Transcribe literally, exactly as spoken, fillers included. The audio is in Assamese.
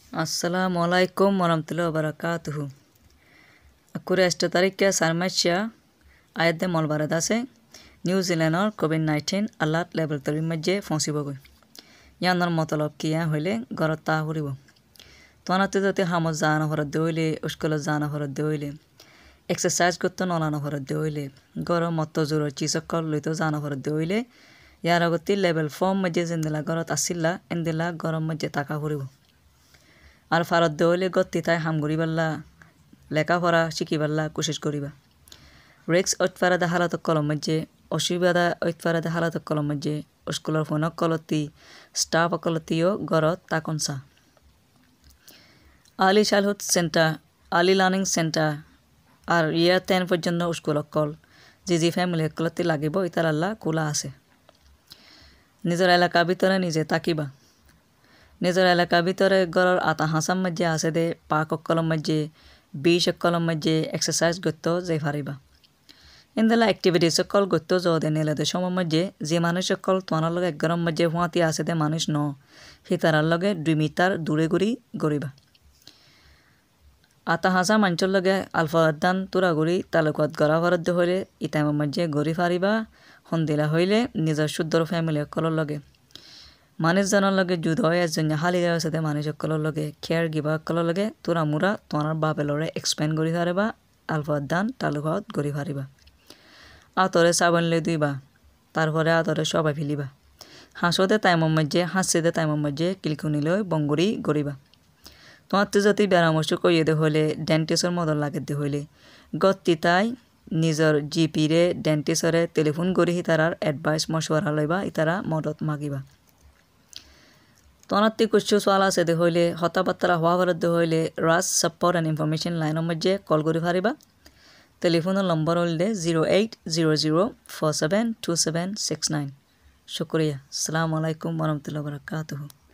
Assalamualaikum warahmatullahi wabarakatuh. Akure esta tarikya sarmasya ayat de molbarad ase New Zealandor COVID nineteen alert level three majje fonsibogo. Yanor motolab kiya hoile gorata huribo. Tonate dote hamo jana horad doile uskolo jana horad doile. Exercise gotto nolana horad doile. Goro motto zuro chisokol loito jana horad doile. Yaragoti level four majje zindela gorot asilla endela gorom majje taka huribo. আর ফারত দেওয়ালে গতি তাই হাম করিবাল্লা লেখাপড়া শিখিবাল্লা কোশিশ করিবা রেক্স ঐতফারাদা হালাত কলম মধ্যে অসুবিধা ঐতফারাদা হালাত কলম মধ্যে স্কুলের ফোনক কলতি স্টাফ কলতিও গরত তাকনসা early childhood centre early learning centre আর ইয়ার টেন পর্যন্ত স্কুলক কল যি যি ফ্যামিলি কলতি লাগিব ইতার আল্লাহ খোলা আছে নিজের এলাকা ভিতরে নিজে তাকিবা নিজের এলাকার ভিতরে গড়র আতা হাসাম মধ্যে আছে দে পাক কলম মধ্যে বিশ কলম মধ্যে এক্সারসাইজ করতে যাই পারিবা ইন্দেলা অ্যাক্টিভিটি সকল করতে যাও দে নিলে সময় মধ্যে যে মানুষ সকল তোমার লগে গরম মধ্যে হুঁয়াতি আছে দে মানুষ ন হিতারার লগে দুই মিটার দূরে ঘুরি গড়িবা আতা হাসা মানুষের লগে আলফাদান তুরা ঘুরি তালুকত গড়া ভরত হইলে ইটাইমের মধ্যে ঘুরি পারিবা সন্দিলা হইলে নিজের শুদ্ধর ফ্যামিলি সকলের লগে মানুষজনের লগে যুদ্ধ হয় এজন হালি গাঁও সাথে মানুষ সকলের লগে কেয়ার গিবা সকলের লগে তোরা মুরা তোমার বাপেলরে এক্সপ্লেন করি পারিবা আলফাদান তালুকত গড়ি পারিবা আতরে সাবান লে দুইবা তারপরে আতরে সবাই ফেলিবা হাঁসতে টাইমের মধ্যে হাঁসিতে টাইমের মধ্যে কিলকুনি লই বঙ্গুরি গড়িবা তোমার তো যদি পরামর্শ করিয়ে দে হইলে ডেন্টিস্টর মদত লাগে দে হইলে গতি তাই নিজের জিপিরে ডেন্টিস্টরে টেলিফোন করি তারার এডভাইস মশওয়ারা লইবা ইতারা মদত মাগিবা তোমার কিছু সওয়াল আছে দে হইলে হতাবার্তা হওয়া ভারত হইলে রাজ সাপোর্ট অ্যান্ড ইনফরমেশন লাইনের মধ্যে কল করে পারিবা টেলিফোনের নম্বর হইলে zero eight zero zero four seven two seven six nine শুক্রিয়া আসসালামু আলাইকুম ওয়া রাহমাতুল্লাহি ওয়া বারাকাতুহু।